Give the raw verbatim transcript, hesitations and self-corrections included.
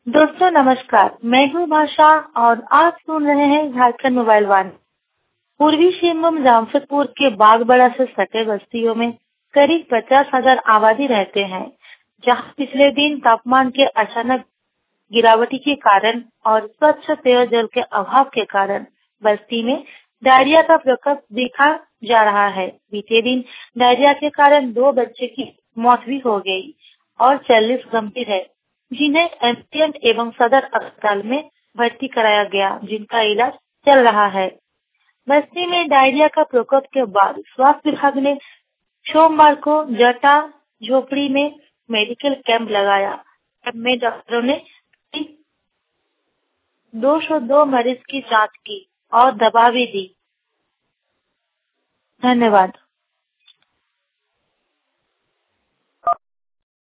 दोस्तों नमस्कार, मैं हूँ भाषा और आप सुन रहे हैं झारखंड मोबाइल वन। पूर्वी सिंहभूम जामशेदपुर के बागबड़ा से सटे बस्तियों में करीब पचास हजार आबादी रहते हैं, जहाँ पिछले दिन तापमान के अचानक गिरावट के कारण और स्वच्छ पेयजल के अभाव के कारण बस्ती में डायरिया का प्रकोप देखा जा रहा है। बीते दिन डायरिया के कारण दो बच्चे की मौत भी हो गई और चालीस गंभीर है, जिन्हें एमसीएम एवं सदर अस्पताल में भर्ती कराया गया, जिनका इलाज चल रहा है। बस्ती में डायरिया का प्रकोप के बाद स्वास्थ्य विभाग ने सोमवार को जटा झोपड़ी में मेडिकल कैंप लगाया। कैंप में डॉक्टरों ने दो सौ दो मरीज की जांच की और दवा भी दी। धन्यवाद।